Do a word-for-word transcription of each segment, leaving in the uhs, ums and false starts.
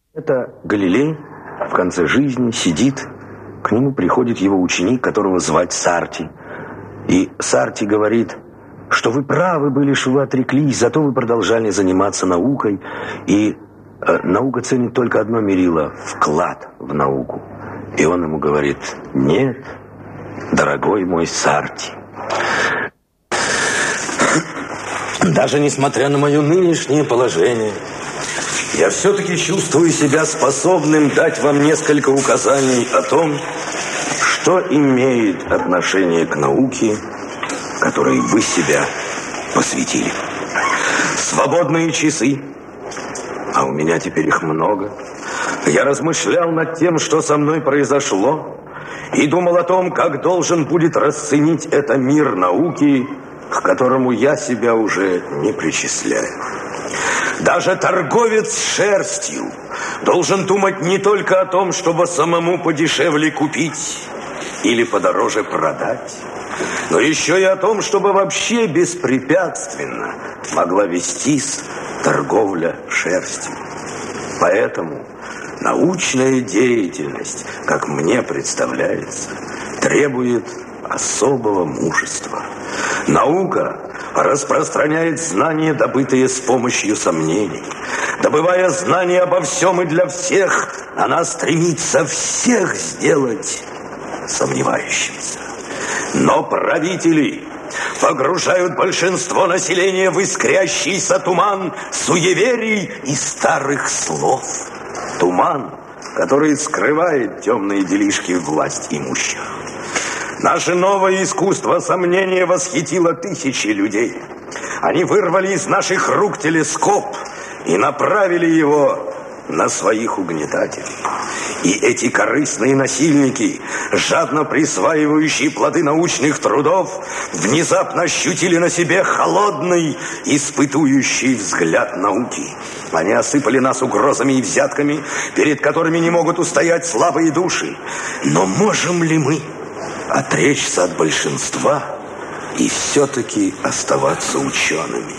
Это Галилей в конце жизни сидит, к нему приходит его ученик, которого звать Сарти. И Сарти говорит, что вы правы были, что вы отреклись, зато вы продолжали заниматься наукой. И э, наука ценит только одно мерило – вклад в науку. И он ему говорит, нет, дорогой мой Сарти, даже несмотря на мое нынешнее положение, я все-таки чувствую себя способным дать вам несколько указаний о том, что имеет отношение к науке, которой вы себя посвятили. Свободные часы, а у меня теперь их много. Я размышлял над тем, что со мной произошло, и думал о том, как должен будет расценить это мир науки, к которому я себя уже не причисляю. Даже торговец шерстью должен думать не только о том, чтобы самому подешевле купить или подороже продать, но еще и о том, чтобы вообще беспрепятственно могла вестись торговля шерстью. Поэтому научная деятельность, как мне представляется, требует особого мужества. Наука распространяет знания, добытые с помощью сомнений. Добывая знания обо всем и для всех, она стремится всех сделать сомневающимся. Но правители погружают большинство населения в искрящийся туман суеверий и старых слов. Туман, который скрывает темные делишки власть имущих. Наше новое искусство сомнения восхитило тысячи людей. Они вырвали из наших рук телескоп и направили его на своих угнетателей. И эти корыстные насильники, жадно присваивающие плоды научных трудов, внезапно ощутили на себе холодный, испытующий взгляд науки. Они осыпали нас угрозами и взятками, перед которыми не могут устоять слабые души. Но можем ли мы отречься от большинства и все-таки оставаться учеными?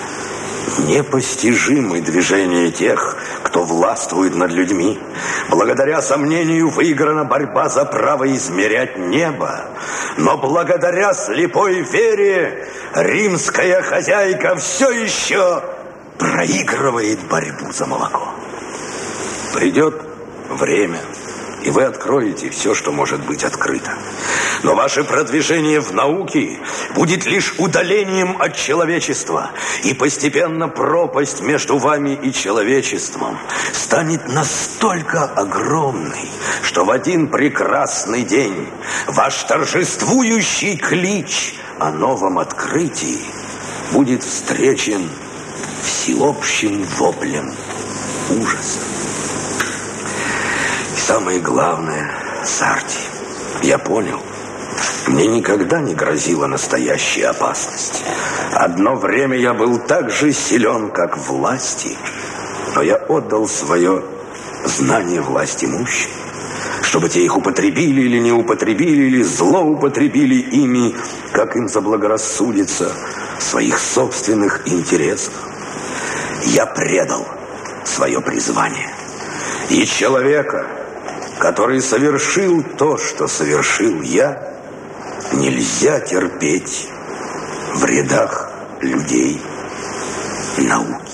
Непостижимы движения тех, кто властвует над людьми. Благодаря сомнению выиграна борьба за право измерять небо. Но благодаря слепой вере римская хозяйка все еще проигрывает борьбу за молоко. Придет время, и вы откроете все, что может быть открыто. Но ваше продвижение в науке будет лишь удалением от человечества, и постепенно пропасть между вами и человечеством станет настолько огромной, что в один прекрасный день ваш торжествующий клич о новом открытии будет встречен всеобщим воплем ужаса. И самое главное, Сарти, я понял, мне никогда не грозила настоящая опасность. Одно время я был так же силен, как власти, но я отдал свое знание власть имущим, чтобы те их употребили или не употребили, или злоупотребили ими, как им заблагорассудится, в своих собственных интересах. Я предал свое призвание. И человека, который совершил то, что совершил я, нельзя терпеть в рядах людей науки.